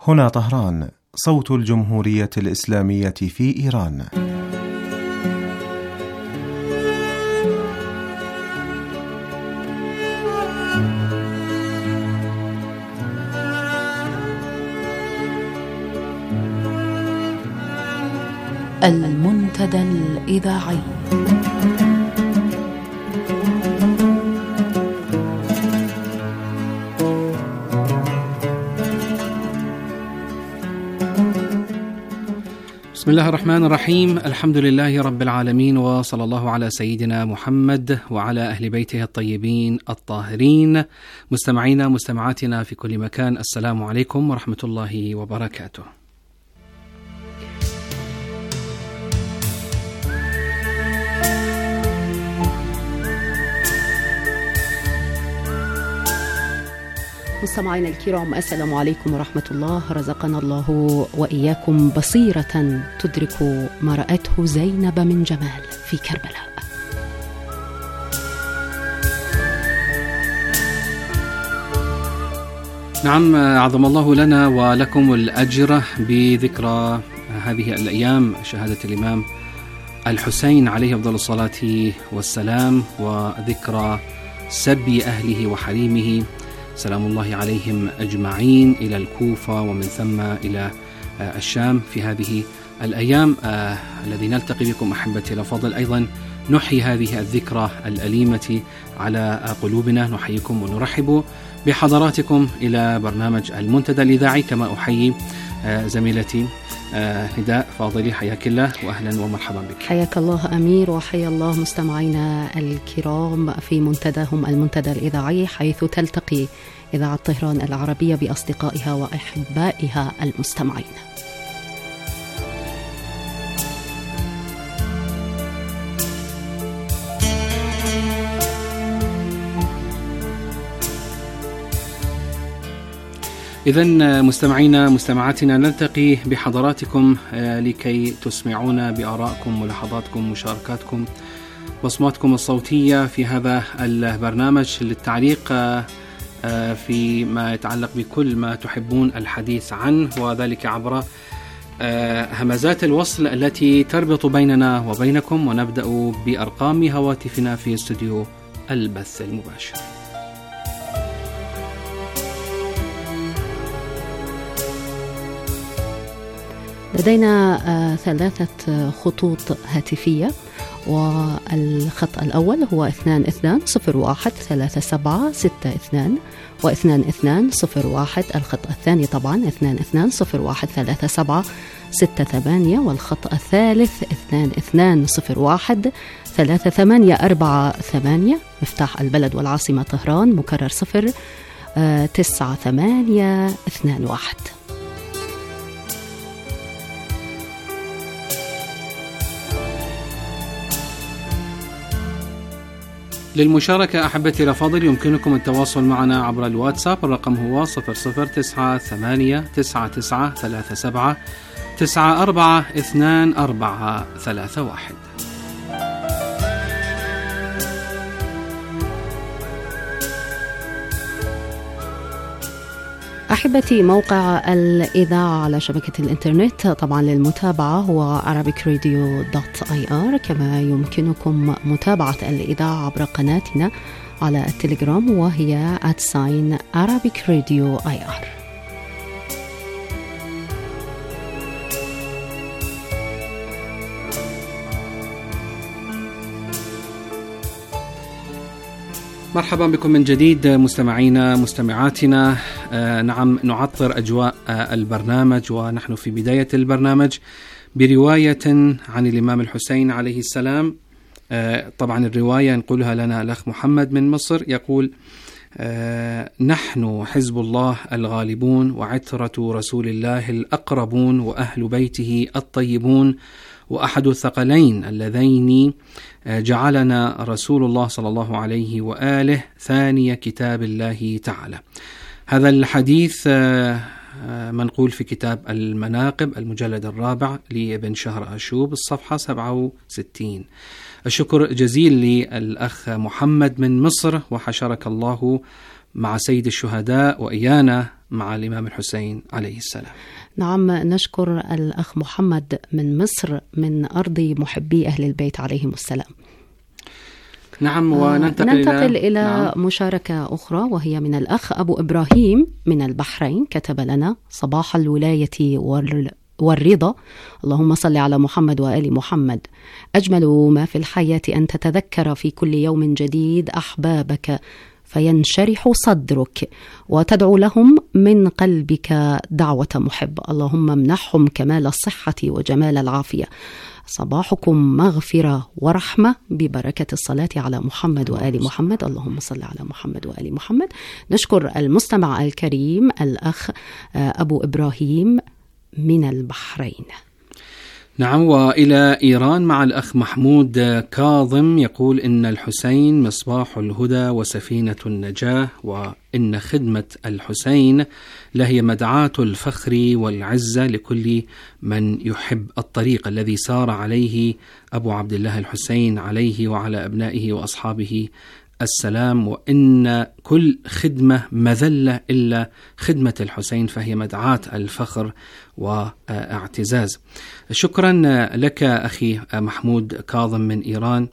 هنا طهران، صوت الجمهورية الإسلامية في إيران. المنتدى الإذاعي. بسم الله الرحمن الرحيم. الحمد لله رب العالمين، وصلى الله على سيدنا محمد وعلى أهل بيته الطيبين الطاهرين. مستمعينا مستمعاتنا في كل مكان، السلام عليكم ورحمة الله وبركاته. مستمعينا الكرام، السلام عليكم ورحمة الله. رزقنا الله وإياكم بصيرة تدرك ما رأته زينب من جمال في كربلاء. نعم، عظم الله لنا ولكم الأجر بذكرى هذه الأيام، شهادة الإمام الحسين عليه أفضل الصلاة والسلام، وذكرى سبي أهله وحريمه سلام الله عليهم أجمعين إلى الكوفة ومن ثم إلى الشام في هذه الأيام الذي نلتقي بكم أحبتي الأفاضل. أيضا نحيي هذه الذكرى الأليمة على قلوبنا، نحييكم ونرحب بحضراتكم إلى برنامج المنتدى الإذاعي. كما أحيي زميلتي نداء فاضلي، حياك الله وأهلا ومرحبا بك. حياك الله أمير، وحيا الله مستمعينا الكرام في منتداهم المنتدى الإذاعي، حيث تلتقي إذاعة طهران العربية بأصدقائها وأحبائها المستمعين. إذن مستمعينا مستمعاتنا، نلتقي بحضراتكم لكي تسمعونا بآرائكم، ملاحظاتكم، مشاركاتكم، بصماتكم الصوتية في هذا البرنامج، للتعليق فيما يتعلق بكل ما تحبون الحديث عنه، وذلك عبر همزات الوصل التي تربط بيننا وبينكم. ونبدأ بأرقام هواتفنا في استوديو البث المباشر. لدينا 3 خطوط هاتفية، والخط الأول هو 22013762 و2201. الخط الثاني طبعا 22013768، والخط الثالث 22013848. مفتاح البلد والعاصمة طهران، مكرر 09821. للمشاركة أحبتي الأفاضل يمكنكم التواصل معنا عبر الواتساب، الرقم هو 00989937942431. أحبتي، موقع الإذاعة على شبكة الإنترنت طبعا للمتابعة هو arabicradio.ir. كما يمكنكم متابعة الإذاعة عبر قناتنا على التليجرام، وهي @arabicradio.ir. مرحبا بكم من جديد مستمعينا مستمعاتنا. نعم، نعطر أجواء البرنامج ونحن في بداية البرنامج برواية عن الإمام الحسين عليه السلام. طبعا الرواية ينقلها لنا الأخ محمد من مصر، يقول: نحن حزب الله الغالبون، وعترة رسول الله الأقربون، وأهل بيته الطيبون، وأحد الثقلين اللذين جعلنا رسول الله صلى الله عليه وآله ثاني كتاب الله تعالى. هذا الحديث منقول في كتاب المناقب المجلد 4 لابن شهر أشوب، الصفحة 67. الشكر جزيل للأخ محمد من مصر، وحشرك الله مع سيد الشهداء وإيانا مع الإمام الحسين عليه السلام. نعم، نشكر الأخ محمد من مصر من أرض محبي أهل البيت عليهم السلام. نعم، وننتقل إلى مشاركة أخرى، وهي من الأخ أبو إبراهيم من البحرين. كتب لنا: صباح الولاية والرضا، اللهم صل على محمد وآل محمد. أجمل ما في الحياة أن تتذكر في كل يوم جديد أحبابك فينشرح صدرك وتدعو لهم من قلبك دعوة محب. اللهم امنحهم كمال الصحة وجمال العافية. صباحكم مغفرة ورحمة ببركة الصلاة على محمد وآل محمد. اللهم صل على محمد وآل محمد. نشكر المستمع الكريم الأخ أبو إبراهيم من البحرين. نعم، وإلى إيران مع الأخ محمود كاظم، يقول: إن الحسين مصباح الهدى وسفينة النجاة، وإن خدمة الحسين لهي مدعاة الفخر والعزة لكل من يحب الطريق الذي سار عليه أبو عبد الله الحسين عليه وعلى أبنائه وأصحابه السلام، وإن كل خدمة مذلة إلا خدمة الحسين فهي مدعاة الفخر واعتزاز. شكرا لك أخي محمود كاظم من إيران،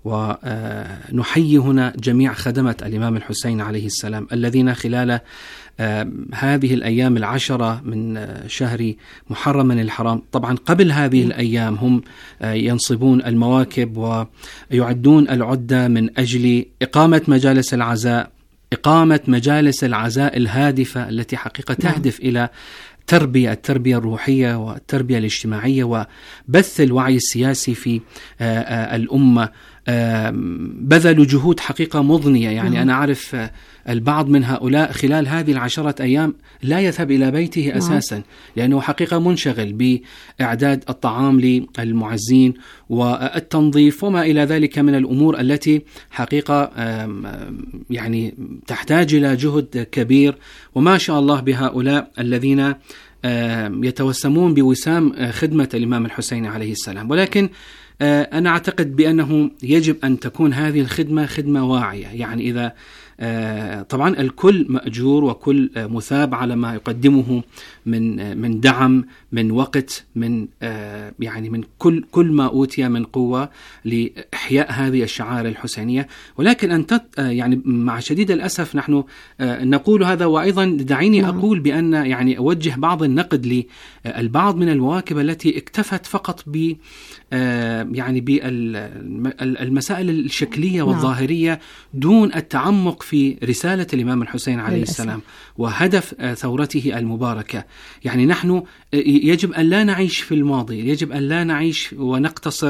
ونحيي هنا جميع خدمة الإمام الحسين عليه السلام الذين خلال هذه الأيام 10 من شهر محرم الحرام، طبعا قبل هذه الأيام هم ينصبون المواكب ويعدون العدة من أجل إقامة مجالس العزاء، إقامة مجالس العزاء الهادفة التي حقيقة تهدف إلى التربية الروحية والتربية الاجتماعية وبث الوعي السياسي في الأمة. بذلوا جهود حقيقة مضنية، يعني أنا أعرف البعض من هؤلاء خلال هذه 10 أيام لا يذهب إلى بيته أساسا، لأنه حقيقة منشغل بإعداد الطعام للمعزين والتنظيف وما إلى ذلك من الأمور التي حقيقة يعني تحتاج إلى جهد كبير. وما شاء الله بهؤلاء الذين يتوسمون بوسام خدمة الإمام الحسين عليه السلام. ولكن أنا أعتقد بأنه يجب أن تكون هذه الخدمة خدمة واعية، يعني إذا طبعا الكل مأجور وكل مثاب على ما يقدمه من دعم، من وقت، من يعني من كل ما أوتي من قوة لإحياء هذه الشعائر الحسينية. ولكن أن يعني مع شديد الأسف نحن نقول هذا، وأيضا دعيني أقول بأن يعني أوجه بعض النقد للبعض من المواكب التي اكتفت فقط ب يعني بالمسائل الشكلية والظاهرية دون التعمق في رسالة الإمام الحسين عليه السلام وهدف ثورته المباركة. يعني نحن يجب أن لا نعيش في الماضي، يجب أن لا نعيش ونقتصر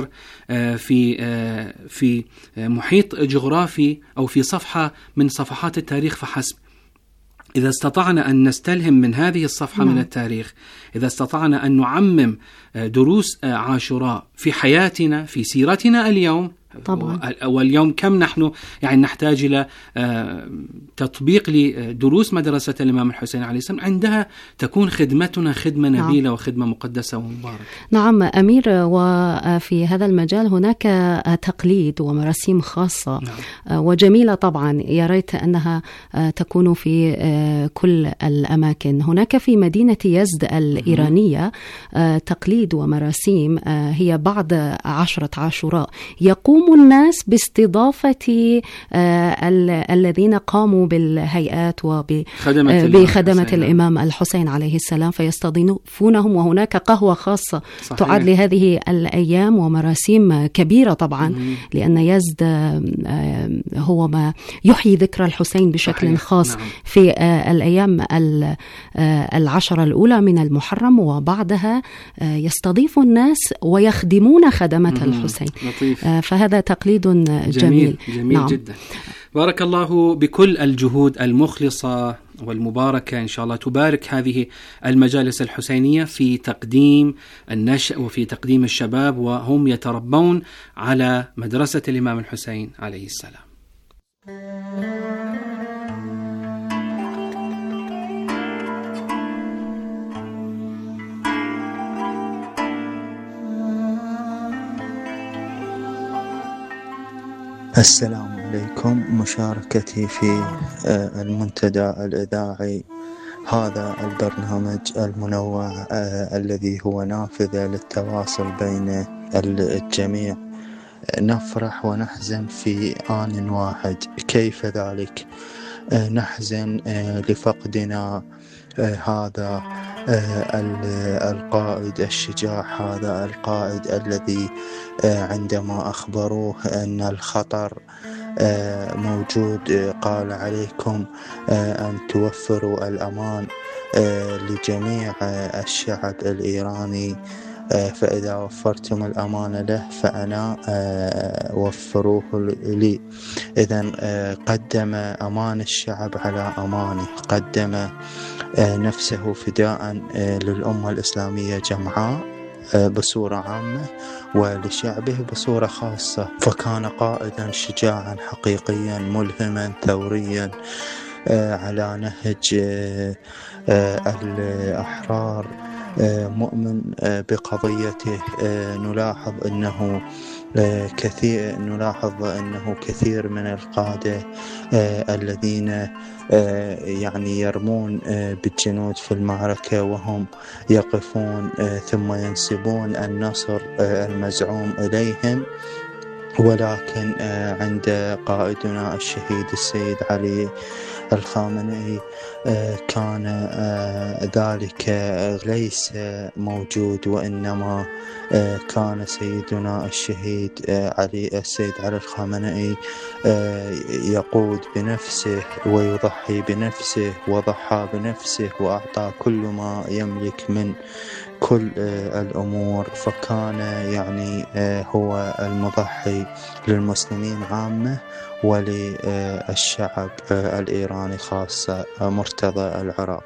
في محيط جغرافي أو في صفحة من صفحات التاريخ فحسب. إذا استطعنا أن نستلهم من هذه الصفحة من التاريخ، إذا استطعنا أن نعمم دروس عاشوراء في حياتنا، في سيرتنا اليوم طبعا. واليوم كم نحن يعني نحتاج إلى تطبيق لدروس مدرسة الإمام الحسين عليه السلام، عندها تكون خدمتنا خدمة نبيلة وخدمة مقدسة ومباركة. نعم أمير، وفي هذا المجال هناك تقليد ومراسيم خاصة وجميلة طبعا، يا ريت أنها تكون في كل الأماكن. هناك في مدينة يزد الإيرانية تقليد ومراسيم هي بعد 10 عاشوراء يقوم الناس باستضافة الذين قاموا بالهيئات وبخدمة الإمام الحسين عليه السلام، فيستضيفونهم، وهناك قهوة خاصة تعد لهذه الأيام ومراسيم كبيرة طبعا لأن يزد هو ما يحيي ذكرى الحسين بشكل خاص في الأيام 10 الأولى من المحرم، وبعدها يستضيف الناس ويخدمون خدمة الحسين. فهذا تقليد جميل نعم. جدا. بارك الله بكل الجهود المخلصة والمباركة، إن شاء الله تبارك هذه المجالس الحسينية في تقديم النشء وفي تقديم الشباب وهم يتربون على مدرسة الإمام الحسين عليه السلام. السلام عليكم. مشاركتي في المنتدى الإذاعي، هذا البرنامج المنوع الذي هو نافذة للتواصل بين الجميع. نفرح ونحزن في آن واحد. كيف ذلك؟ نحزن لفقدنا هذا القائد الشجاع، هذا القائد الذي عندما أخبروه أن الخطر موجود قال عليكم أن توفروا الأمان لجميع الشعب الإيراني، فإذا وفرتم الأمان له فأنا وفروه لي. إذن قدم أمان الشعب على أماني، قدم نفسه فداء للأمة الإسلامية جمعاء بصورة عامة ولشعبه بصورة خاصة، فكان قائدا شجاعا حقيقيا ملهما ثوريا على نهج الأحرار، مؤمن بقضيته. نلاحظ أنه كثير من القادة الذين يعني يرمون بالجنود في المعركة وهم يقفون ثم ينسبون النصر المزعوم إليهم، ولكن عند قائدنا الشهيد السيد علي الخامنئي كان ذلك ليس موجود، وإنما كان سيدنا الشهيد السيد علي الخامنئي يقود بنفسه ويضحي بنفسه وضحى بنفسه وأعطى كل ما يملك من كل الأمور، فكان يعني هو المضحي للمسلمين عامة وللشعب الإيراني خاصة. مرتضى العراق.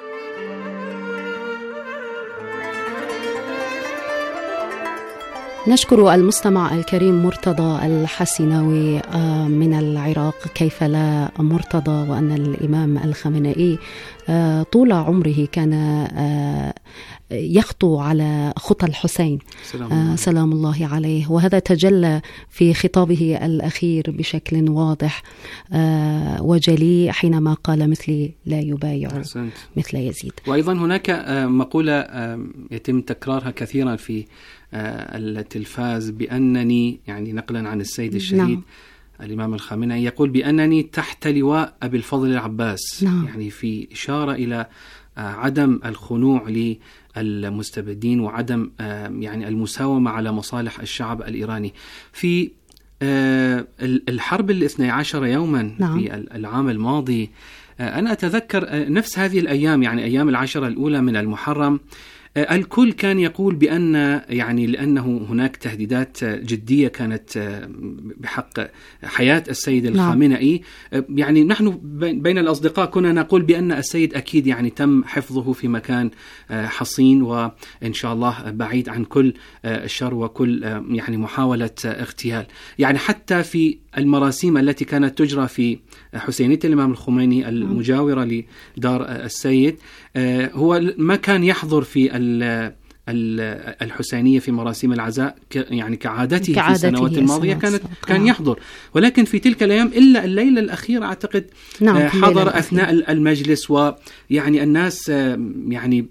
نشكر المستمع الكريم مرتضى الحسناوي من العراق. كيف لا مرتضى وأن الإمام الخامنئي طول عمره كان يخطو على خطى الحسين سلام الله عليه، وهذا تجلى في خطابه الأخير بشكل واضح وجلي حينما قال مثلي لا يبايع مثل يزيد. وأيضا هناك مقولة يتم تكرارها كثيرا في التلفاز بأنني، يعني نقلا عن السيد الشهيد الإمام الخامنئي، يقول بأنني تحت لواء أبي الفضل العباس، يعني في إشارة إلى عدم الخنوع للمستبدين وعدم يعني المساومة على مصالح الشعب الإيراني. في الحرب 12 يوما في العام الماضي، أنا أتذكر نفس هذه الأيام، يعني أيام 10 الأولى من المحرم، الكل كان يقول بأن يعني لأنه هناك تهديدات جدية كانت بحق حياة السيد الخامنئي، يعني نحن بين الأصدقاء كنا نقول بأن السيد أكيد يعني تم حفظه في مكان حصين وإن شاء الله بعيد عن كل الشر وكل يعني محاولة اغتيال. يعني حتى في المراسيم التي كانت تجرى في حسينية الإمام الخميني المجاورة لدار السيد، هو ما كان يحضر في الحسينية في مراسيم العزاء يعني كعادته في السنوات الماضية، كان يحضر، ولكن في تلك الأيام إلا الليلة الأخيرة أعتقد حضر أثناء المجلس، ويعني الناس يعني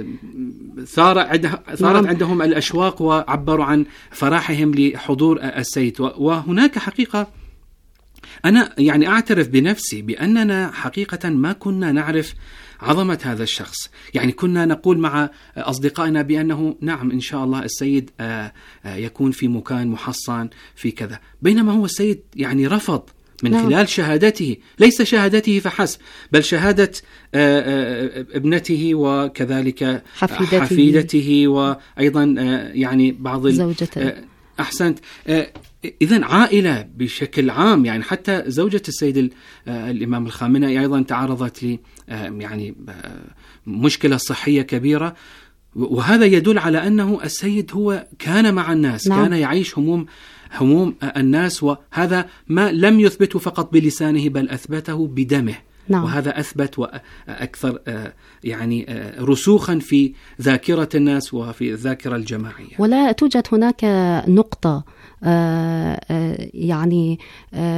ثارت عندهم الأشواق وعبروا عن فرحهم لحضور السيد. وهناك حقيقة أنا يعني أعترف بنفسي بأننا حقيقة ما كنا نعرف عظمة هذا الشخص، يعني كنا نقول مع أصدقائنا بأنه نعم إن شاء الله السيد يكون في مكان محصن في كذا، بينما هو السيد يعني رفض من خلال شهادته، ليس شهادته فحسب بل شهادة ابنته وكذلك حفيدته وأيضا يعني بعض زوجته. أحسنت. إذن عائلة بشكل عام، يعني حتى زوجة السيد الإمام الخامنئي أيضا تعرضت ل يعني مشكلة صحية كبيرة، وهذا يدل على أنه السيد هو كان مع الناس، كان يعيش هموم الناس، وهذا ما لم يثبته فقط بلسانه بل أثبته بدمه. وهذا أثبت وأكثر يعني رسوخا في ذاكرة الناس وفي الذاكرة الجماعية. ولا توجد هناك نقطة يعني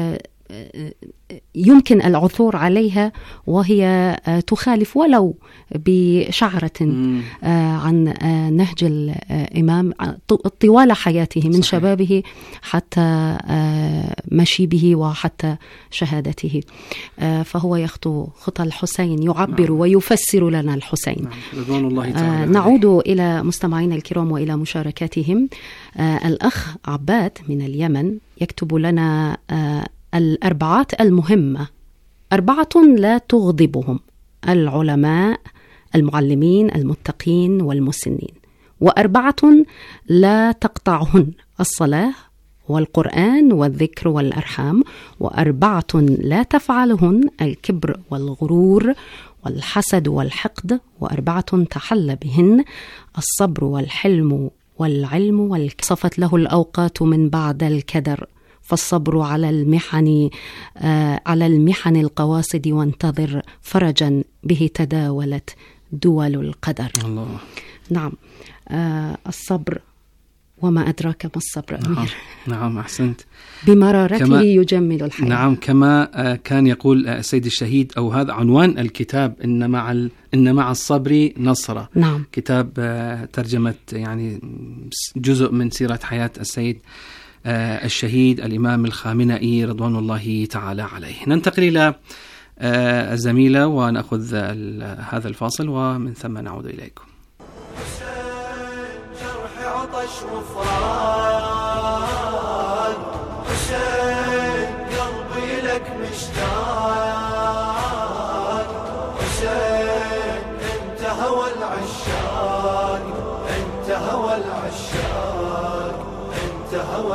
يمكن العثور عليها وهي تخالف ولو بشعرة عن نهج الإمام طوال حياته من شبابه حتى مشيبه وحتى شهادته. فهو يخطو خطى الحسين، يعبر ويفسر لنا الحسين. رضوان الله تعالى. نعود إلى مستمعينا الكرام وإلى مشاركاتهم. الأخ عباد من اليمن يكتب لنا الأربعات المهمة، 4 لا تغضبهم: العلماء، المعلمين، المتقين، والمسنين. 4 لا تقطعهن: الصلاة والقرآن والذكر والأرحام. 4 لا تفعلهن: الكبر والغرور والحسد والحقد. 4 تحل بهن: الصبر والحلم والعلم والصفت له الأوقات من بعد الكدر، فالصبر على المحن القواصد، وانتظر فرجا به تداولت دول القدر. الله. نعم، الصبر، وما أدراك ما الصبر أمير. نعم أحسنت. بمرارته يجمل الحياة. نعم، كما كان يقول السيد الشهيد، أو هذا عنوان الكتاب: إن مع الصبر نصرة. نعم. كتاب ترجمة يعني جزء من سيرة حياة السيد الشهيد الإمام الخامنئي رضوان الله تعالى عليه. ننتقل إلى الزميلة ونأخذ هذا الفاصل، ومن ثم نعود إليكم. جرح عطش وفراق، حسين قلبي لك مشتاق، حسين انت هوى العشاق، انت هوى العشاق، انت هوى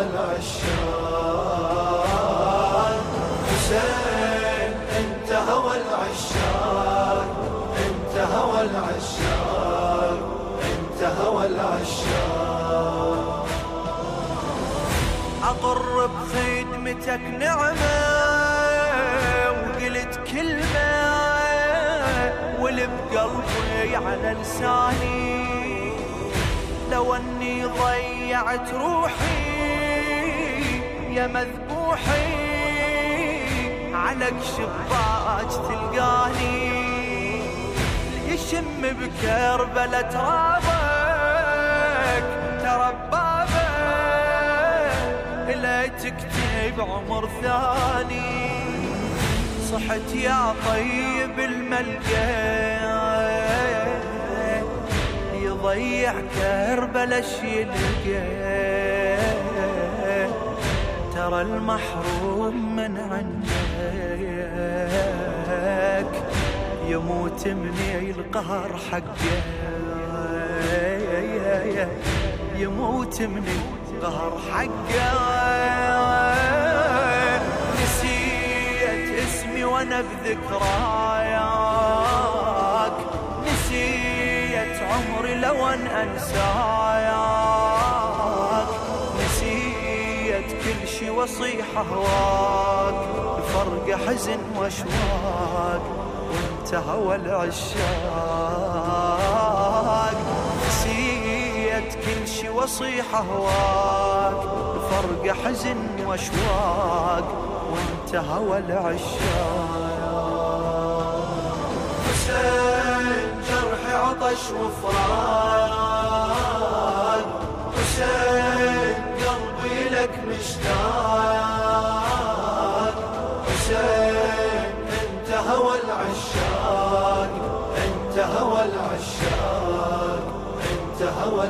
العشاق، حسين انت هوى العشاق، انت هوى العشاق، انت هوى العشاق. أقر بخدمتك نعمة وقلت كلمة واللي بقلبي على لساني، لو أني ضيعت روحي يا مذبوحي على شباك تلقاني، يشم بكربلة ترابك تربابك لا تكتب عمر ثاني، صحت يا طيب الملقى يضيع كربلة شيلقى، ترى المحروم من عنك يموت من القهر حقه، يموت من القهر حقه. نسيت اسمي وانا بذكراياك، نسيت عمري لو ان انساياك، نسيت كل شي وصيح اهواك، فرق حزن واشواق وانت هوى العشاق، نسيت كل شي وصيح اهواك، فرق حزن واشواق وانت هوى العشاق. حسين جرح عطش وفراق، حسين قلبي لك مشتاق، حسين انت هوى العشاق، انت هوى العشاق، انت هوى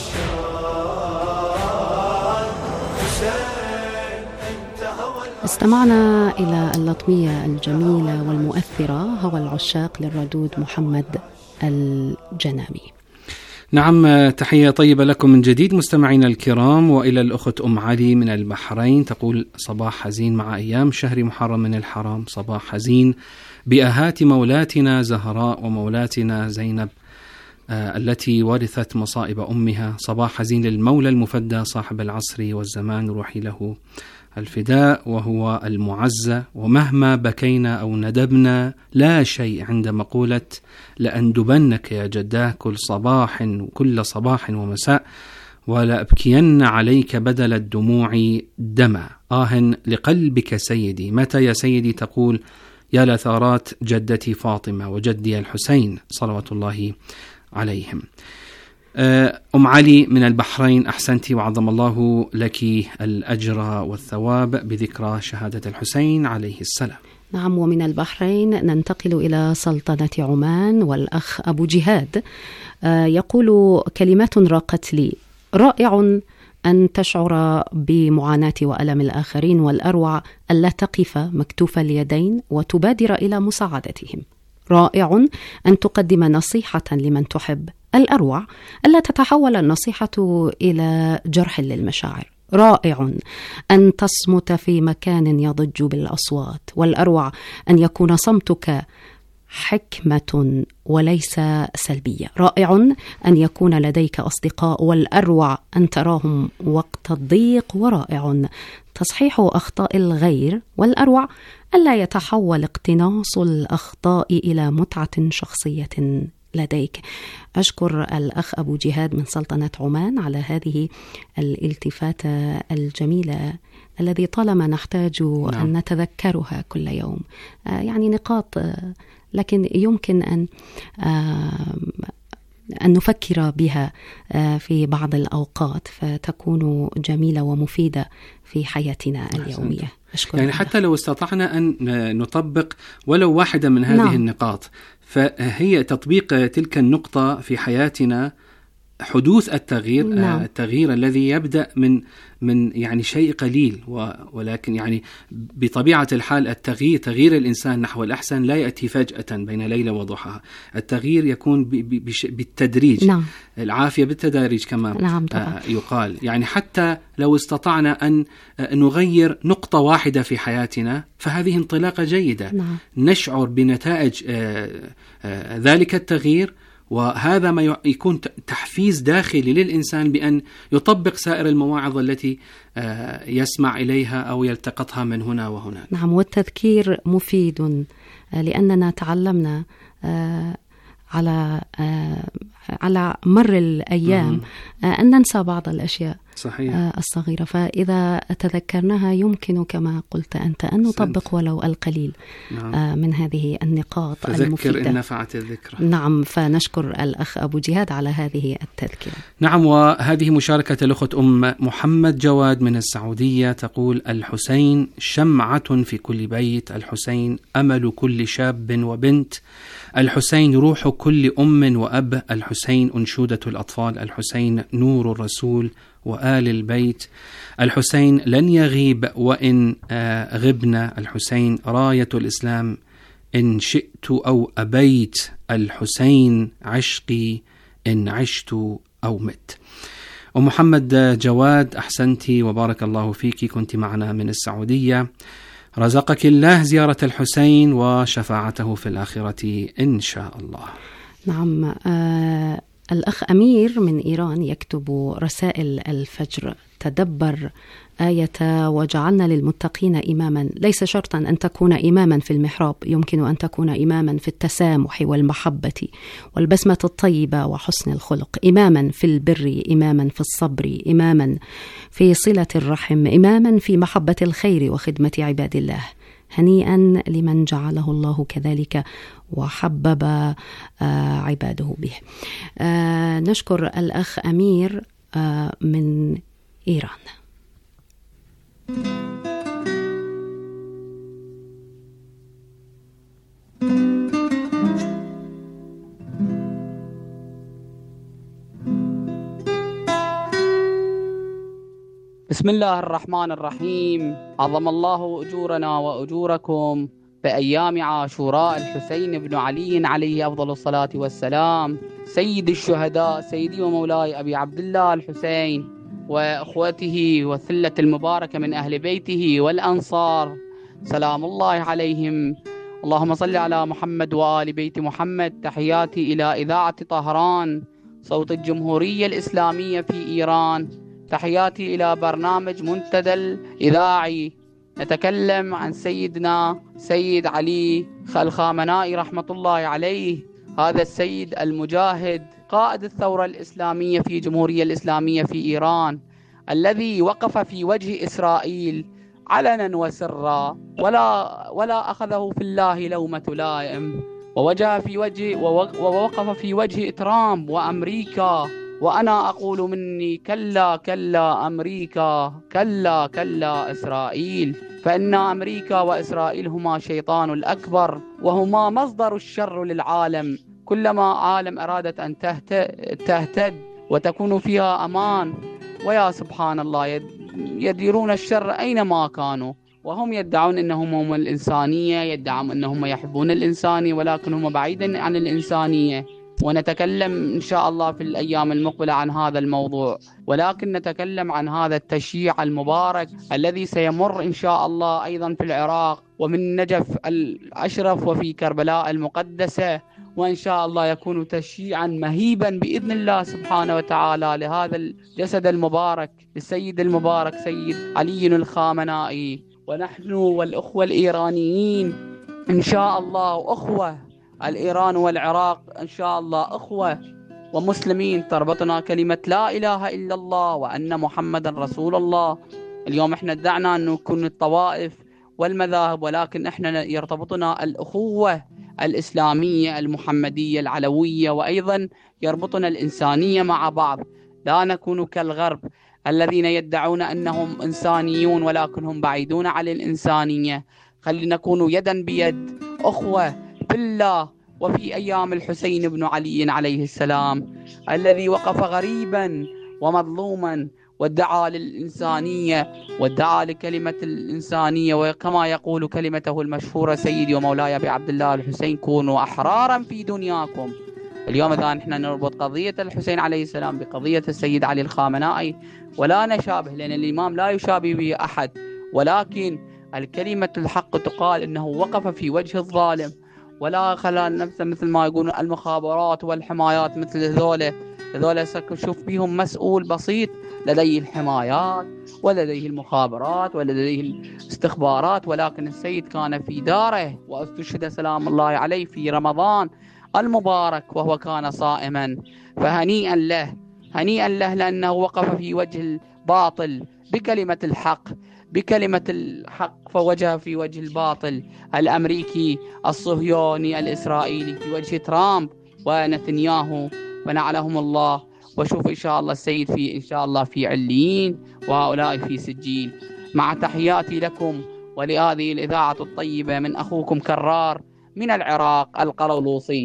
العشاق، حسين انت هوى. استمعنا إلى اللطمية الجميلة والمؤثرة هوى العشاق للردود محمد الجنامي. نعم، تحية طيبة لكم من جديد مستمعينا الكرام. وإلى الأخت أم علي من البحرين تقول: صباح حزين مع أيام شهر محرم من الحرام، صباح حزين بآهات مولاتنا زهراء ومولاتنا زينب التي ورثت مصائب أمها، صباح حزين للمولى المفدى صاحب العصر والزمان، روحي له الفداء وهو المعزى، ومهما بكينا أو ندبنا لا شيء عند مقولة لأندبنك يا جداه كل صباح ومساء، ولأبكين عليك بدل الدموع دما. لقلبك سيدي. متى يا سيدي تقول يا لثارات جدتي فاطمة وجدي الحسين صلوات الله عليهم. أم علي من البحرين، أحسنتي وعظم الله لك الأجر والثواب بذكرى شهادة الحسين عليه السلام. نعم، ومن البحرين ننتقل إلى سلطنة عمان، والأخ أبو جهاد يقول كلمات راقت لي: رائع أن تشعر بمعاناة وألم الآخرين، والأروع ألا تقف مكتوف اليدين وتبادر إلى مساعدتهم. رائع أن تقدم نصيحة لمن تحب، الأروع ألا تتحول النصيحة إلى جرح للمشاعر. رائع أن تصمت في مكان يضج بالأصوات، والأروع أن يكون صمتك حكمة وليس سلبية. رائع أن يكون لديك أصدقاء، والأروع أن تراهم وقت الضيق. ورائع تصحيح أخطاء الغير، والأروع ألا يتحول اقتناص الأخطاء إلى متعة شخصية لديك. أشكر الأخ أبو جهاد من سلطنة عمان على هذه الالتفاتة الجميلة الذي طالما نحتاج أن نتذكرها كل يوم. يعني نقاط، لكن يمكن أن نفكر بها في بعض الأوقات فتكون جميلة ومفيدة في حياتنا اليومية. يعني حتى لو استطعنا أن نطبق ولو واحدة من هذه النقاط، فهي تطبيق تلك النقطة في حياتنا حدوث التغيير. التغيير الذي يبدأ من يعني شيء قليل، ولكن يعني بطبيعة الحال تغيير الإنسان نحو الأحسن لا يأتي فجأة بين ليلة وضحاها. التغيير يكون بالتدريج. العافية بالتداريج كما يقال. يعني حتى لو استطعنا أن نغير نقطة واحدة في حياتنا فهذه انطلاقة جيدة. نشعر بنتائج ذلك التغيير، وهذا ما يكون تحفيز داخلي للإنسان بأن يطبق سائر المواعظ التي يسمع إليها أو يلتقطها من هنا وهناك. نعم، والتذكير مفيد لأننا تعلمنا على مر الأيام أن ننسى بعض الأشياء الصغيرة، فإذا تذكرناها يمكن كما قلت أنت أن نطبق ولو القليل من هذه النقاط المفيدة. فذكر إن نفعت الذكرى. نعم، فنشكر الأخ أبو جهاد على هذه التذكرة. نعم، وهذه مشاركة الأخت أم محمد جواد من السعودية، تقول: الحسين شمعة في كل بيت، الحسين أمل كل شاب وبنت، الحسين روح كل أم وأب، الحسين أنشودة الأطفال، الحسين نور الرسول وآل البيت، الحسين لن يغيب وإن غبنا، الحسين راية الإسلام إن شئت أو أبيت، الحسين عشقي إن عشت أو مت. ومحمد جواد، أحسنتي وبارك الله فيك، كنت معنا من السعودية. رزقك الله زيارة الحسين وشفاعته في الآخرة إن شاء الله. نعم، الأخ أمير من إيران يكتب رسائل الفجر: تدبر آية وجعلنا للمتقين إماما. ليس شرطا أن تكون إماما في المحراب، يمكن أن تكون إماما في التسامح والمحبة والبسمة الطيبة وحسن الخلق، إماما في البر، إماما في الصبر، إماما في صلة الرحم، إماما في محبة الخير وخدمة عباد الله. هنيئا لمن جعله الله كذلك وحبب عباده به. نشكر الأخ أمير من إيران. بسم الله الرحمن الرحيم. عظم الله أجورنا وأجوركم بأيام عاشوراء الحسين بن علي عليه أفضل الصلاة والسلام، سيد الشهداء، سيدي ومولاي أبي عبد الله الحسين وأخوته والثلة المباركة من أهل بيته والأنصار سلام الله عليهم. اللهم صل على محمد وآل بيت محمد. تحياتي إلى إذاعة طهران صوت الجمهورية الإسلامية في إيران. تحياتي إلى برنامج منتدى الإذاعي. نتكلم عن سيدنا سيد علي الخامنائي رحمة الله عليه، هذا السيد المجاهد قائد الثورة الإسلامية في جمهورية الإسلامية في إيران، الذي وقف في وجه إسرائيل علنا وسرا ولا أخذه في الله لومة لائم، ووقف في وجه ترامب وأمريكا. وأنا أقول مني كلا كلا أمريكا، كلا كلا إسرائيل، فإن أمريكا وإسرائيل هما شيطان الأكبر، وهما مصدر الشر للعالم. كلما عالم أرادت أن تهتد وتكون فيها أمان، ويا سبحان الله يديرون الشر أينما كانوا، وهم يدعون أنهم هم الإنسانية، يدعون أنهم يحبون الإنسانية، ولكن هم بعيدا عن الإنسانية. ونتكلم إن شاء الله في الأيام المقبلة عن هذا الموضوع، ولكن نتكلم عن هذا التشييع المبارك الذي سيمر إن شاء الله أيضا في العراق ومن نجف الأشرف وفي كربلاء المقدسة، وإن شاء الله يكون تشييعا مهيبا بإذن الله سبحانه وتعالى لهذا الجسد المبارك، للسيد المبارك سيد علي الخامنائي. ونحن والأخوة الإيرانيين إن شاء الله أخوة، الإيران والعراق إن شاء الله أخوة ومسلمين، تربطنا كلمة لا إله إلا الله وأن محمد رسول الله. اليوم إحنا ادعنا أن نكون الطوائف والمذاهب، ولكن إحنا يرتبطنا الأخوة الإسلامية المحمدية العلوية، وأيضا يربطنا الإنسانية مع بعض. لا نكون كالغرب الذين يدعون أنهم إنسانيون ولكنهم بعيدون عن الإنسانية. خلينا نكون يدا بيد أخوة بالله. وفي أيام الحسين بن علي عليه السلام الذي وقف غريبا ومظلوما وادعى للإنسانية، وادعى لكلمة الإنسانية، وكما يقول كلمته المشهورة سيدي ومولاي أبي عبد الله الحسين: كونوا أحرارا في دنياكم. اليوم إذا نحن نربط قضية الحسين عليه السلام بقضية السيد علي الخامنائي ولا نشابه، لأن الإمام لا يشابه به أحد، ولكن الكلمة الحق تقال إنه وقف في وجه الظالم ولا خلى نفسه مثل ما يقولون المخابرات والحمايات مثل هذول شوف بيهم مسؤول بسيط، لديه الحمايات ولديه المخابرات ولديه الاستخبارات، ولكن السيد كان في داره واستشهد سلام الله عليه في رمضان المبارك وهو كان صائما. فهنيئا له، هنيئا له، لأنه وقف في وجه الباطل بكلمة الحق، بكلمة الحق، فوجه في وجه الباطل الأمريكي الصهيوني الإسرائيلي في وجه ترامب ونتنياهو ونعلهم الله. وشوف إن شاء الله السيد في إن شاء الله في عليين وهؤلاء في سجين. مع تحياتي لكم ولهذه الإذاعة الطيبة من أخوكم كرار من العراق القلولوصي.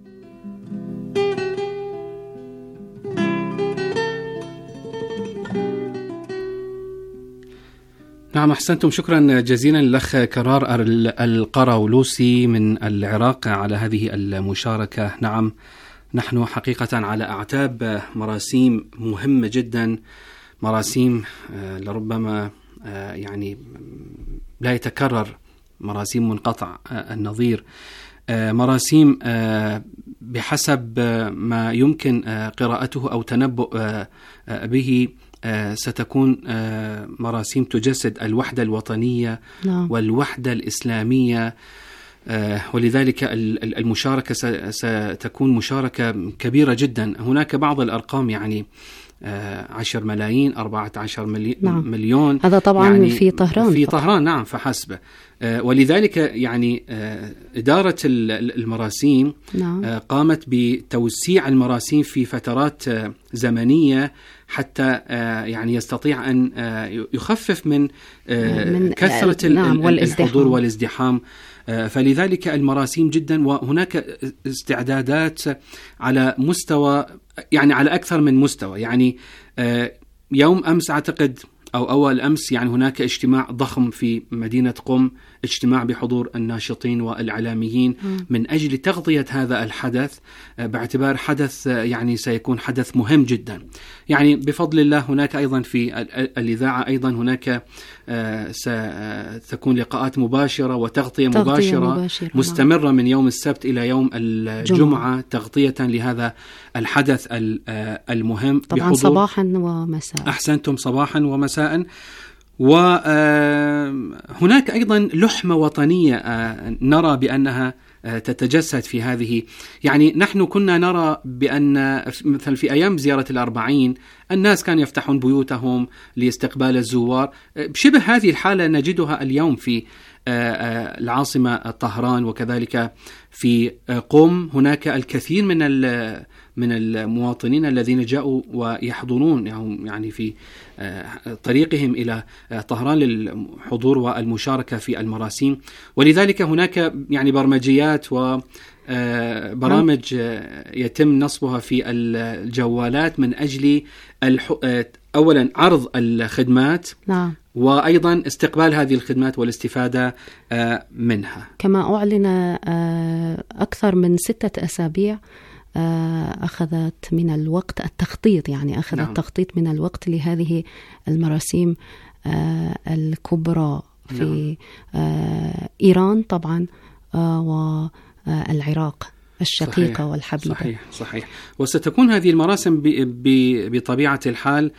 نعم، أحسنتم، شكرا جزيلا للأخ كرار القرولوسي من العراق على هذه المشاركة. نعم، نحن حقيقة على أعتاب مراسيم مهمة جدا، مراسيم لربما يعني لا يتكرر، مراسيم منقطع النظير، مراسيم بحسب ما يمكن قراءته أو تنبؤ به ستكون مراسيم تجسد الوحدة الوطنية والوحدة الإسلامية. ولذلك المشاركة ستكون مشاركة كبيرة جدا. هناك بعض الأرقام يعني 10 ملايين 14 مليون، هذا طبعا يعني في طهران نعم فحسب. ولذلك يعني إدارة المراسيم قامت بتوسيع المراسيم في فترات زمنية حتى يعني يستطيع أن يخفف من كثرة الحضور والازدحام. فلذلك المراسيم جدا، وهناك استعدادات على مستوى يعني على أكثر من مستوى. يعني يوم أمس أعتقد أو أول أمس يعني هناك اجتماع ضخم في مدينة قم، اجتماع بحضور الناشطين والإعلاميين من أجل تغطية هذا الحدث، باعتبار حدث يعني سيكون حدث مهم جدا. يعني بفضل الله هناك أيضا في الإذاعة أيضا هناك ستكون لقاءات مباشرة وتغطية مباشرة مستمرة من يوم السبت إلى يوم الجمعة، تغطية لهذا الحدث المهم طبعا صباحا ومساء. أحسنتم، صباحا ومساء. وهناك أيضا لحمة وطنية نرى بأنها تتجسد في هذه. يعني نحن كنا نرى بأن مثلا في أيام زيارة الأربعين الناس كانوا يفتحون بيوتهم لاستقبال الزوار. شبه هذه الحالة نجدها اليوم في العاصمة طهران، وكذلك في قم. هناك الكثير من المواطنين الذين جاءوا ويحضرون يعني في طريقهم إلى طهران للحضور والمشاركة في المراسيم. ولذلك هناك يعني برمجيات وبرامج يتم نصبها في الجوالات من أجل أولا عرض الخدمات، نعم، وأيضا استقبال هذه الخدمات والاستفادة منها. كما أعلن أكثر من 6 أسابيع أخذت من الوقت التخطيط، يعني أخذ التخطيط من الوقت لهذه المراسيم الكبرى في إيران طبعا والعراق الشقيقة صحيح والحبيبة. صحيح. وستكون هذه المراسم بطبيعة الحال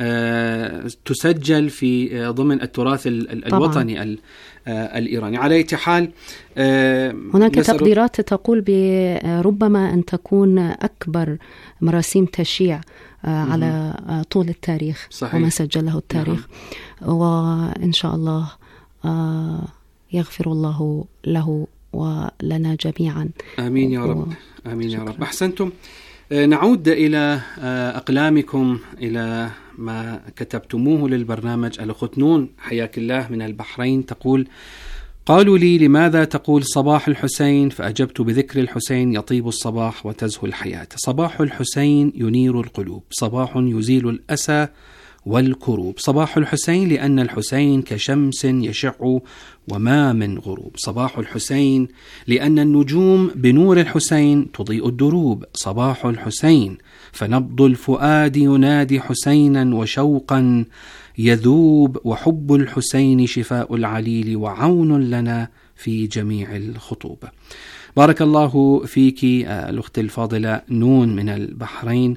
تسجل في ضمن التراث الوطني الإيراني. على أي حال هناك تقديرات تقول بربما أن تكون أكبر مراسيم تشييع على طول التاريخ صحيح. وما سجله التاريخ. وإن شاء الله يغفر الله له ولنا جميعا. آمين يا رب. آمين يا رب. أحسنتم. نعود إلى أقلامكم، إلى ما كتبتموه للبرنامج. الأخت نون حياك الله من البحرين تقول: قالوا لي لماذا تقول صباح الحسين؟ فأجبت بذكر الحسين يطيب الصباح وتزهو الحياة. صباح الحسين ينير القلوب، صباح يزيل الأسى والكروب. صباح الحسين لأن الحسين كشمس يشع وما من غروب. صباح الحسين لأن النجوم بنور الحسين تضيء الدروب. صباح الحسين فنبض الفؤاد ينادي حسينا وشوقا يذوب، وحب الحسين شفاء العليل وعون لنا في جميع الخطوب. بارك الله فيك الأخت الفاضلة نون من البحرين،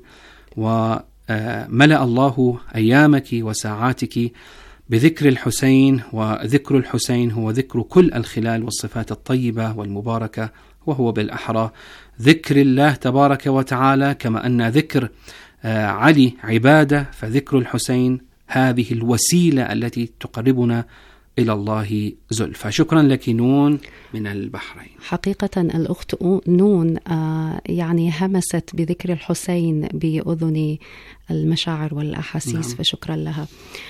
وملأ الله أيامك وساعاتك بذكر الحسين. وذكر الحسين هو ذكر كل الخلال والصفات الطيبة والمباركة، وهو بالأحرى ذكر الله تبارك وتعالى. كما أن ذكر علي عبادة، فذكر الحسين هذه الوسيلة التي تقربنا إلى الله زلفى. شكرا لك نون من البحرين. حقيقة الأخت نون يعني همست بذكر الحسين بأذن المشاعر والأحاسيس، نعم. فشكرا لها.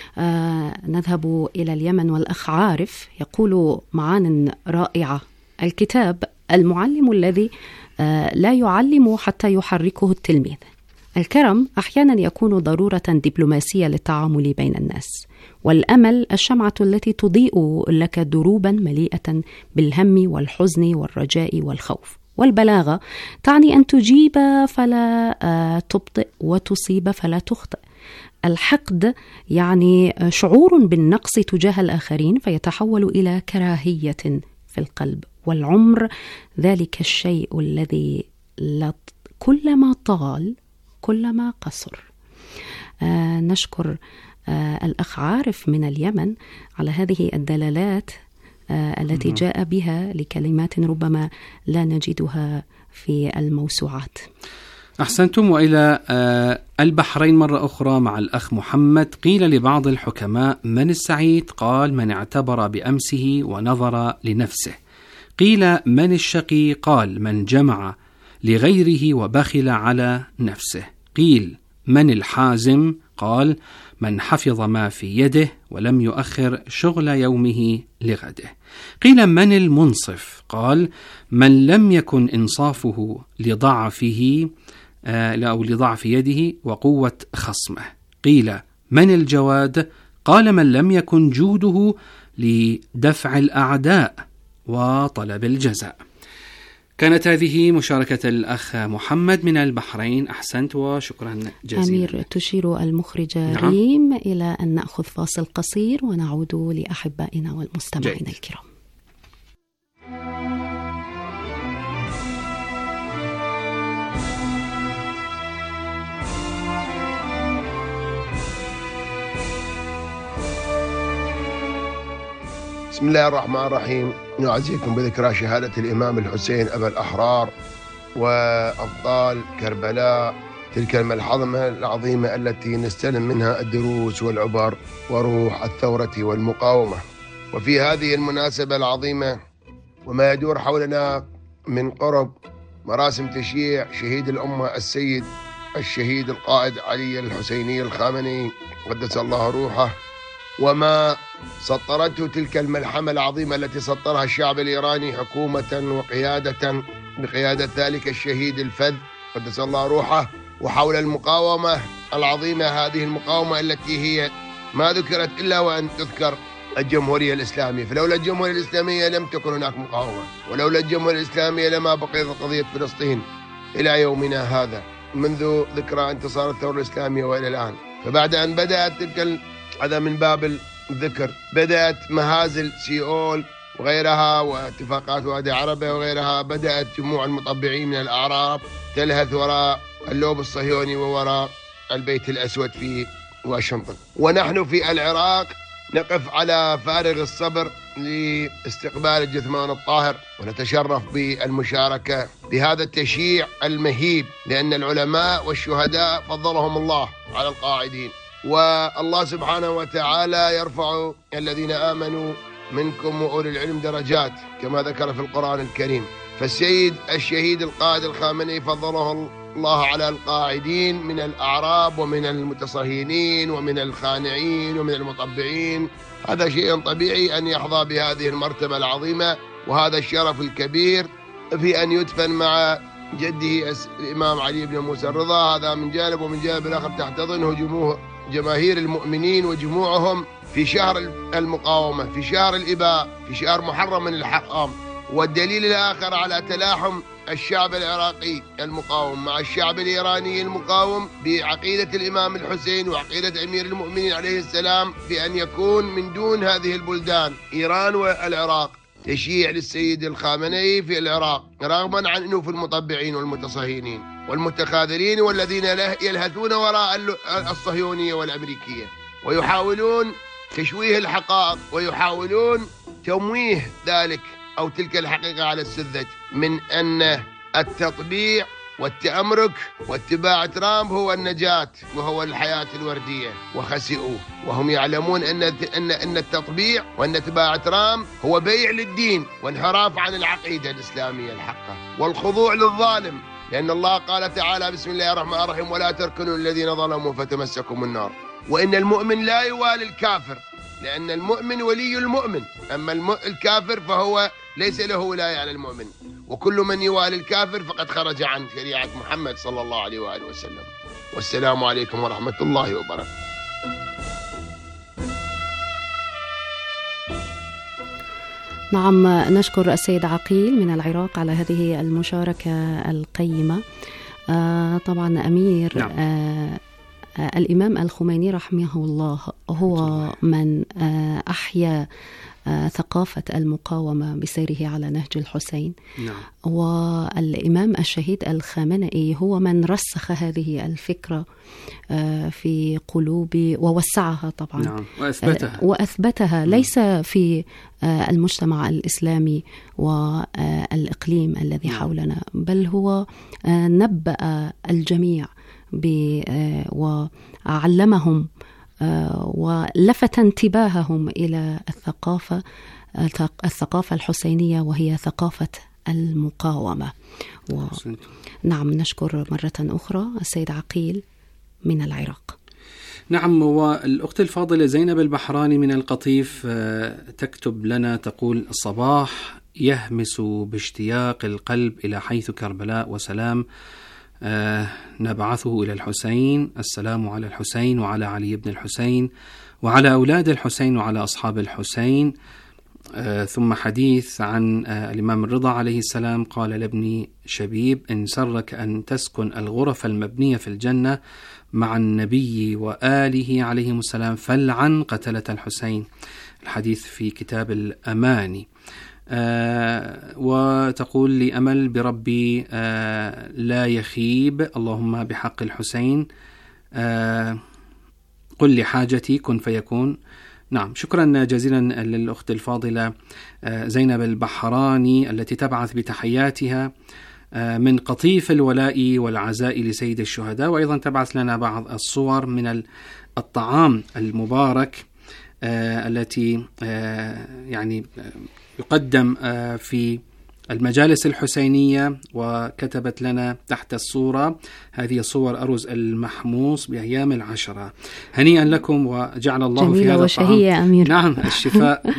نذهب إلى اليمن، والأخ عارف يقول معان رائعة: الكتاب المعلم الذي لا يعلم حتى يحركه التلميذ. الكرم أحيانا يكون ضرورة دبلوماسية للتعامل بين الناس، والأمل الشمعة التي تضيء لك دروبا مليئة بالهم والحزن والرجاء والخوف. والبلاغة تعني أن تجيب فلا تبطئ وتصيب فلا تخطئ. الحقد يعني شعور بالنقص تجاه الآخرين فيتحول إلى كراهية في القلب. والعمر ذلك الشيء الذي كلما طال كلما قصر. نشكر الأخ عارف من اليمن على هذه الدلالات التي جاء بها لكلمات ربما لا نجدها في الموسوعات. أحسنتم. وإلى البحرين مرة أخرى مع الأخ محمد. قيل لبعض الحكماء: من السعيد؟ قال: من اعتبر بأمسه ونظر لنفسه. قيل: من الشقي؟ قال: من جمع لغيره وبخل على نفسه. قيل: من الحازم؟ قال: من حفظ ما في يده ولم يؤخر شغل يومه لغده. قيل: من المنصف؟ قال: من لم يكن إنصافه لضعفه أو لضعف يده وقوة خصمه. قيل: من الجواد؟ قال: من لم يكن جوده لدفع الأعداء وطلب الجزاء. كانت هذه مشاركة الأخ محمد من البحرين. أحسنت وشكرا جزيلا. أمير، تشير المخرجة ريم إلى أن نأخذ فاصل قصير ونعود لأحبائنا والمستمعين الكرام. بسم الله الرحمن الرحيم. نعزيكم بذكرى شهادة الإمام الحسين أبا الأحرار وأبطال كربلاء، تلك الملحمة العظيمة التي نستلم منها الدروس والعبر وروح الثورة والمقاومة. وفي هذه المناسبة العظيمة وما يدور حولنا من قرب مراسم تشييع شهيد الأمة السيد الشهيد القائد علي الحسيني الخامنئي قدس الله روحه، وما سطرته تلك الملحمة العظيمة التي سطرها الشعب الإيراني حكومة وقيادة بقيادة ذلك الشهيد الفذ قدس الله روحه، وحول المقاومة العظيمة، هذه المقاومة التي هي ما ذكرت إلا وأن تذكر الجمهورية الإسلامية. فلولا الجمهورية الإسلامية لم تكن هناك مقاومة، ولولا الجمهورية الإسلامية لما بقيت قضية فلسطين إلى يومنا هذا منذ ذكرى انتصار الثورة الإسلامية وإلى الآن. فبعد أن بدأت تلك هذا من باب الذكر، بدأت مهازل سيول وغيرها واتفاقات وادي عربة وغيرها، بدأت جموع المطبعين من الأعراب تلهث وراء اللوب الصهيوني ووراء البيت الأسود في واشنطن. ونحن في العراق نقف على فارغ الصبر لاستقبال الجثمان الطاهر، ونتشرف بالمشاركة بهذا التشييع المهيب، لأن العلماء والشهداء فضلهم الله على القاعدين، والله سبحانه وتعالى يرفع الذين آمنوا منكم وأولي العلم درجات كما ذكر في القرآن الكريم. فالسيد الشهيد القائد الخامنئي فضله الله على القاعدين من الأعراب ومن المتصهينين ومن الخانعين ومن المطبعين. هذا شيء طبيعي أن يحظى بهذه المرتبة العظيمة وهذا الشرف الكبير في أن يدفن مع جده الإمام علي بن موسى الرضا، هذا من جانب، ومن جانب الآخر تحتضنه جماهير المؤمنين وجموعهم في شهر المقاومة، في شهر الإباء، في شهر محرم من الحرام. والدليل الآخر على تلاحم الشعب العراقي المقاوم مع الشعب الإيراني المقاوم بعقيدة الإمام الحسين وعقيدة أمير المؤمنين عليه السلام في أن يكون من دون هذه البلدان إيران والعراق تشييع للسيد الخامنئي في العراق، رغما عن أنه في المطبعين والمتصهينين والمتخاذلين والذين يلهثون وراء الصهيونية والأمريكية ويحاولون تشويه الحقائق ويحاولون تمويه ذلك أو تلك الحقيقة على السذج من أن التطبيع والتأمرك واتباع ترامب هو النجاة وهو الحياة الوردية، وخسئوا وهم يعلمون أن التطبيع وأن اتباع ترامب هو بيع للدين وانحراف عن العقيدة الإسلامية الحقة والخضوع للظالم، لأن الله قال تعالى بسم الله الرحمن الرحيم ولا تركنوا الذين ظلموا فتمسكم النار. وإن المؤمن لا يوالي الكافر لأن المؤمن ولي المؤمن، أما الكافر فهو ليس له ولاية على المؤمن، وكل من يوالي الكافر فقد خرج عن شريعة محمد صلى الله عليه وآله وسلم. والسلام عليكم ورحمة الله وبركاته. نعم، نشكر السيد عقيل من العراق على هذه المشاركة القيمة. طبعا أمير، نعم. الإمام الخميني رحمه الله هو من أحيا ثقافة المقاومة بسيره على نهج الحسين، نعم. والإمام الشهيد الخامنئي هو من رسخ هذه الفكرة في قلوب ووسعها طبعا، نعم. وأثبتها ليس في المجتمع الإسلامي والإقليم الذي حولنا، بل هو نبأ الجميع وعلمهم ولفت انتباههم إلى الثقافة الحسينية وهي ثقافة المقاومة. نعم، نشكر مرة أخرى السيد عقيل من العراق. نعم، والأخت الفاضلة زينب البحراني من القطيف تكتب لنا تقول: الصباح يهمس باشتياق القلب إلى حيث كربلاء وسلام نبعثه إلى الحسين. السلام على الحسين وعلى علي بن الحسين وعلى أولاد الحسين وعلى أصحاب الحسين. ثم حديث عن الإمام الرضا عليه السلام قال لابن شبيب: إن سرك أن تسكن الغرف المبنية في الجنة مع النبي وآله عليهم السلام فلعن قتلة الحسين. الحديث في كتاب الأماني. وتقول لي أمل بربي لا يخيب، اللهم بحق الحسين قل لي حاجتي كن فيكون. نعم، شكرا جزيلا للأخت الفاضلة زينب البحراني التي تبعث بتحياتها من قطيف الولاء والعزاء لسيد الشهداء، وأيضا تبعث لنا بعض الصور من الطعام المبارك التي يعني يقدم في المجالس الحسينية، وكتبت لنا تحت الصورة: هذه صور أرز المحموص بأيام العشرة، هنيئا لكم وجعل الله في هذا وشهية أمير. نعم، الشفاء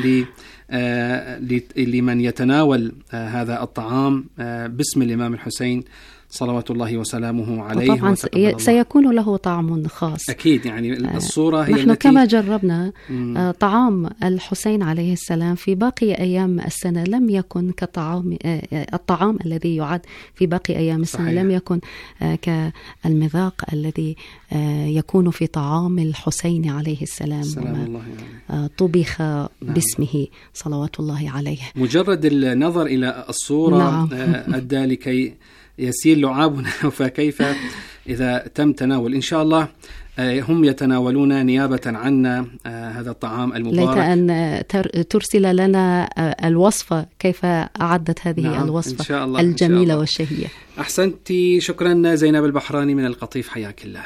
لمن يتناول هذا الطعام باسم الإمام الحسين صلوات الله وسلامه عليه. وطبعا سيكون له طعم خاص أكيد، يعني الصورة هي نحن كما جربنا طعام الحسين عليه السلام في باقي أيام السنة لم يكن كطعام الطعام الذي يعد في باقي أيام السنة. صحيح. لم يكن كالمذاق الذي يكون في طعام الحسين عليه السلام. الله يعني. طبخ باسمه صلوات الله عليه. مجرد النظر إلى الصورة نعم. أدى لكي يسير لعابنا، فكيف إذا تم تناول؟ إن شاء الله هم يتناولون نيابة عنا هذا الطعام المبارك. ليت أن ترسل لنا الوصفة كيف أعدت هذه نعم. الوصفة إن شاء الله. الجميلة إن شاء الله. والشهية. أحسنتي، شكرا زينب البحراني من القطيف، حياك الله.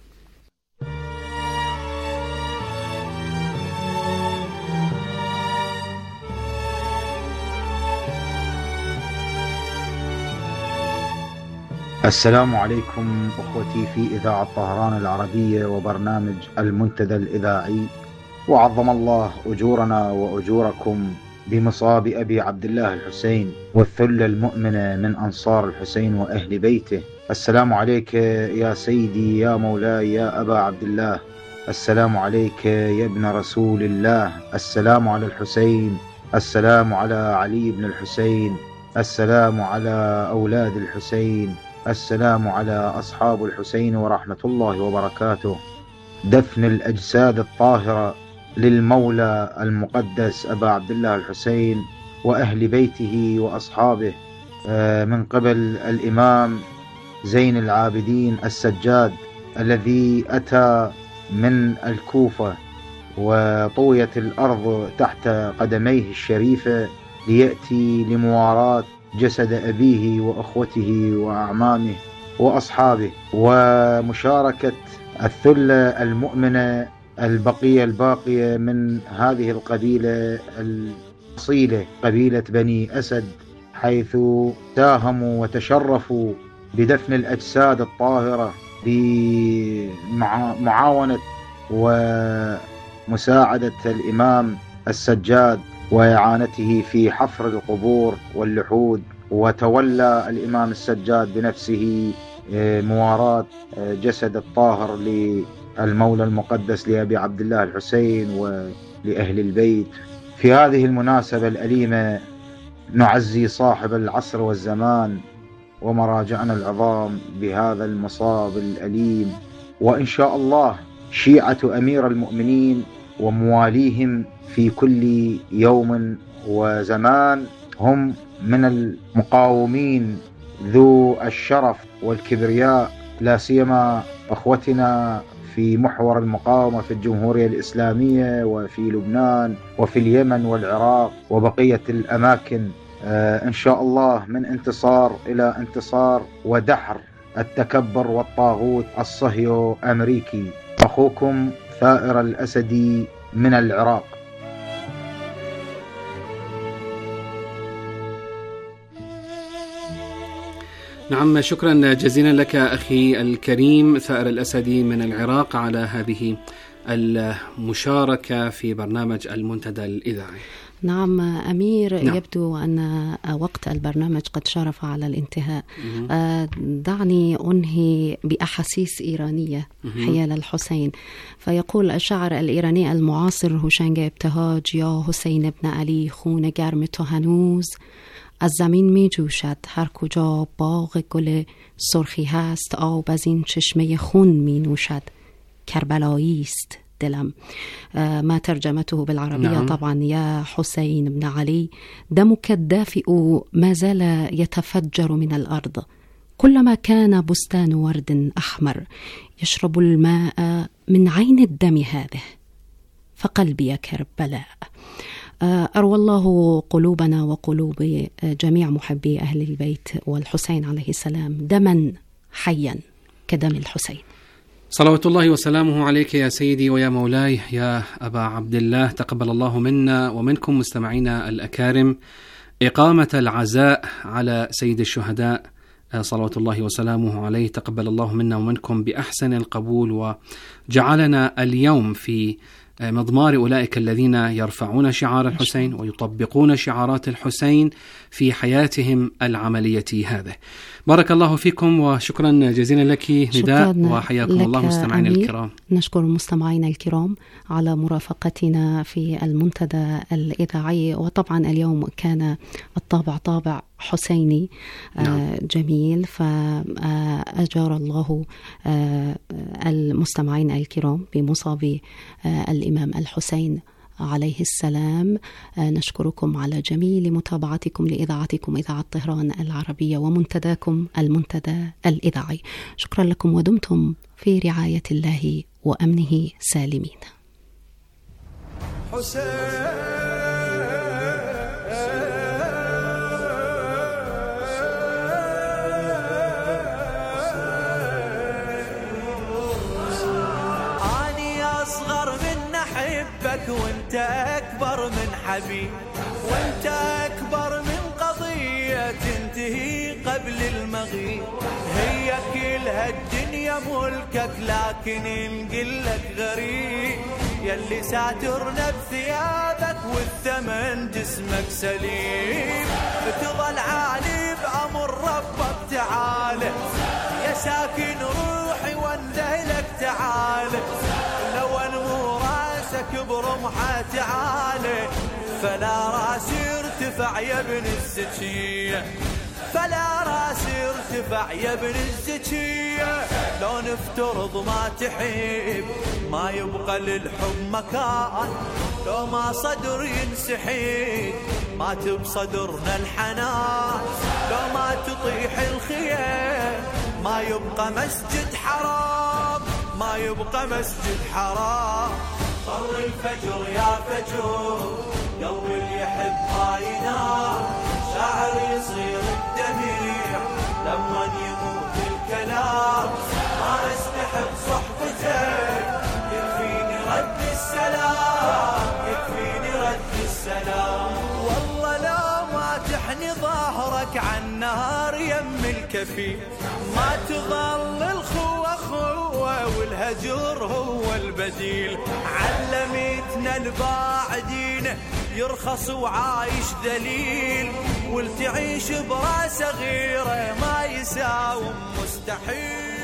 السلام عليكم أخوتي في إذاعة طهران العربية وبرنامج المنتدى الإذاعي، وعظم الله أجورنا وأجوركم بمصاب أبي عبد الله الحسين والثلة المؤمنة من أنصار الحسين وأهل بيته. السلام عليك يا سيدي يا مولاي يا أبا عبد الله، السلام عليك يا ابن رسول الله، السلام على الحسين، السلام على علي بن الحسين، السلام على أولاد الحسين، السلام على أصحاب الحسين ورحمة الله وبركاته. دفن الأجساد الطاهرة للمولى المقدس أبا عبد الله الحسين وأهل بيته وأصحابه من قبل الإمام زين العابدين السجاد، الذي أتى من الكوفة وطويت الأرض تحت قدميه الشريفة ليأتي لمواراة جسد أبيه وأخوته وأعمامه وأصحابه، ومشاركة الثلة المؤمنة الباقية من هذه القبيلة الأصيلة، قبيلة بني أسد، حيث ساهموا وتشرفوا بدفن الأجساد الطاهرة بمعاونة ومساعدة الإمام السجاد وإعانته في حفر القبور واللحود. وتولى الإمام السجاد بنفسه مواراة جسد الطاهر للمولى المقدس لأبي عبد الله الحسين ولأهل البيت. في هذه المناسبة الأليمة نعزي صاحب العصر والزمان ومراجعنا العظام بهذا المصاب الأليم، وإن شاء الله شيعة أمير المؤمنين ومواليهم في كل يوم وزمان هم من المقاومين ذو الشرف والكبرياء، لا سيما أخوتنا في محور المقاومة في الجمهورية الإسلامية وفي لبنان وفي اليمن والعراق وبقية الأماكن. إن شاء الله من انتصار إلى انتصار ودحر التكبر والطاغوت الصهيو أمريكي. أخوكم ثائر الأسدي من العراق. نعم، شكرا جزيلا لك أخي الكريم ثائر الأسدي من العراق على هذه المشاركة في برنامج المنتدى الإذاعي. نعم أمير، نعم. يبدو أن وقت البرنامج قد شرف على الانتهاء. دعني أنهي بأحاسيس إيرانية حيال الحسين. فيقول الشاعر الإيراني المعاصر هوشنگ ابتهاج: یا حسین ابن علی خون گرم تو هنوز از زمین می جوشد، هر کجا باغ گل سرخی هست آب از این چشمه خون می نوشد، کربلایی است دلم. ما ترجمته بالعربية نعم. طبعا: يا حسين بن علي دمك الدافئ ما زال يتفجر من الأرض، كلما كان بستان ورد أحمر يشرب الماء من عين الدم هذه، فقلبي كربلاء. أروى الله قلوبنا وقلوب جميع محبي أهل البيت والحسين عليه السلام دما حيا كدم الحسين. صلوات الله وسلامه عليك يا سيدي ويا مولاي يا أبا عبد الله. تقبل الله منا ومنكم مستمعينا الأكارم إقامة العزاء على سيد الشهداء صلوات الله وسلامه عليه. تقبل الله منا ومنكم بأحسن القبول، وجعلنا اليوم في مضمار أولئك الذين يرفعون شعار الحسين ويطبقون شعارات الحسين في حياتهم العملية. هذا بارك الله فيكم وشكرا جزيلا لك نداء، وحياكم الله مستمعينا الكرام. نشكر مستمعينا الكرام على مرافقتنا في المنتدى الإذاعي، وطبعا اليوم كان الطابع طابع حسيني جميل، فأجار الله المستمعين الكرام بمصاب الإمام الحسين عليه السلام. نشكركم على جميل متابعتكم لإذاعتكم إذاعة طهران العربية ومنتداكم المنتدى الإذاعي. شكرا لكم ودمتم في رعاية الله وأمنه سالمين. وانت أكبر من حبيب، وانت أكبر من قضية تنتهي قبل المغيب. هي كلها الدنيا ملكك لكن نقلك غريب، يلي ساترنا بثيابك والثمن جسمك سليم. بتظل عالي بأمر ربك تعالى، يا ساكن روحي واندهلك تعالى. لو انمو راسك برمحة تعالى، فلا راسي ارتفع يا ابن الزكية، فلا راسي ارتفع يا ابن الزكية. لو نفترض ما تحب ما يبقى للحب مكان، لو ما صدر ينسحب ما تبصدرنا الحنان. لو ما تطيح الخيام ما يبقى مسجد حرام، ما يبقى مسجد حرام. صر الفجر يا فجر قلب اللي يحب ما ينام، شاعر يصير الدميع لما يموت الكلام. ما استحب صحبتك يكفيني رد السلام، يكفيني رد السلام. والله لا ما تحني ظهرك عن نار يم الكفي، ما تظل الخوة خوة والهجر هو البديل. علمتنا الباعدين يرخص وعايش ذليل، والتعيش براس صغيرة ما يساوم مستحيل.